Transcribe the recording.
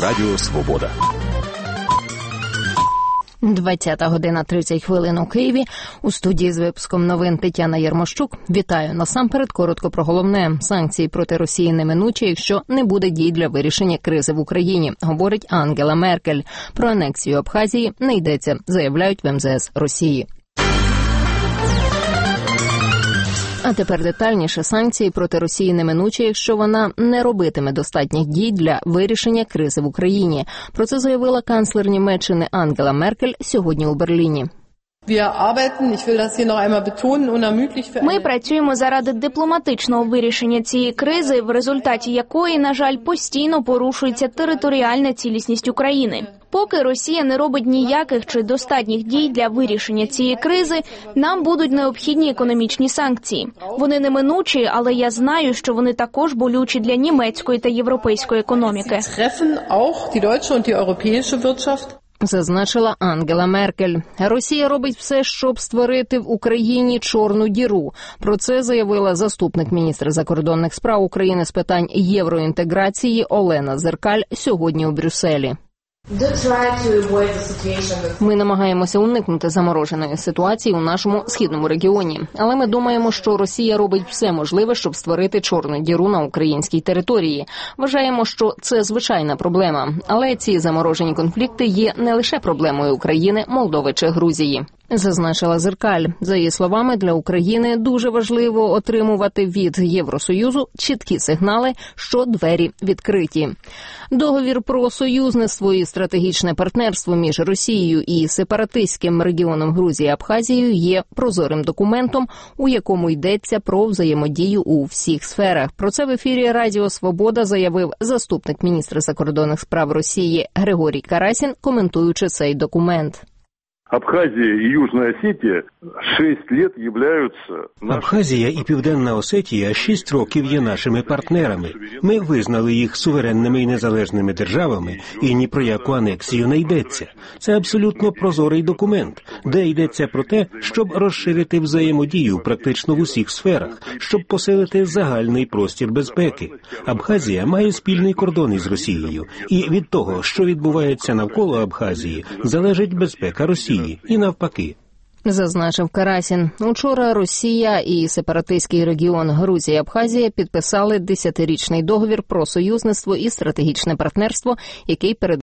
Радіо Свобода. 20:30 у Києві. У студії з випуском новин Тетяна Єрмощук. Вітаю. Насамперед коротко про головне. Санкції проти Росії неминучі, якщо не буде дій для вирішення кризи в Україні, говорить Ангела Меркель. Про анексію Абхазії не йдеться, заявляють в МЗС Росії. А тепер детальніше. Санкції проти Росії неминучі, якщо вона не робитиме достатніх дій для вирішення кризи в Україні. Про це заявила канцлер Німеччини Ангела Меркель сьогодні у Берліні. Ми працюємо заради дипломатичного вирішення цієї кризи, в результаті якої, на жаль, постійно порушується територіальна цілісність України. Поки Росія не робить ніяких чи достатніх дій для вирішення цієї кризи, нам будуть необхідні економічні санкції. Вони неминучі, але я знаю, що вони також болючі для німецької та європейської економіки. Зазначила Ангела Меркель. Росія робить все, щоб створити в Україні чорну діру. Про це заявила заступник міністра закордонних справ України з питань євроінтеграції Олена Зеркаль сьогодні у Брюсселі. Ми намагаємося уникнути замороженої ситуації у нашому східному регіоні. Але ми думаємо, що Росія робить все можливе, щоб створити чорну діру на українській території. Вважаємо, що це звичайна проблема. Але ці заморожені конфлікти є не лише проблемою України, Молдови чи Грузії. Зазначила Зеркаль. За її словами, для України дуже важливо отримувати від Євросоюзу чіткі сигнали, що двері відкриті. Договір про союзництво і стратегічне партнерство між Росією і сепаратистським регіоном Грузії Абхазією є прозорим документом, у якому йдеться про взаємодію у всіх сферах. Про це в ефірі Радіо Свобода заявив заступник міністра закордонних справ Росії Григорій Карасін, коментуючи цей документ. Абхазія і Южна Осетія 6 років являються... Абхазія і Південна Осетія 6 років є нашими партнерами. Ми визнали їх суверенними і незалежними державами, і ні про яку анексію не йдеться. Це абсолютно прозорий документ, де йдеться про те, щоб розширити взаємодію практично в усіх сферах, щоб посилити загальний простір безпеки. Абхазія має спільний кордон із Росією, і від того, що відбувається навколо Абхазії, залежить безпека Росії. І навпаки. Зазначив Карасін. Учора Росія і сепаратистський регіон Грузія Абхазія підписали 10-річний договір про союзництво і стратегічне партнерство, який передбачає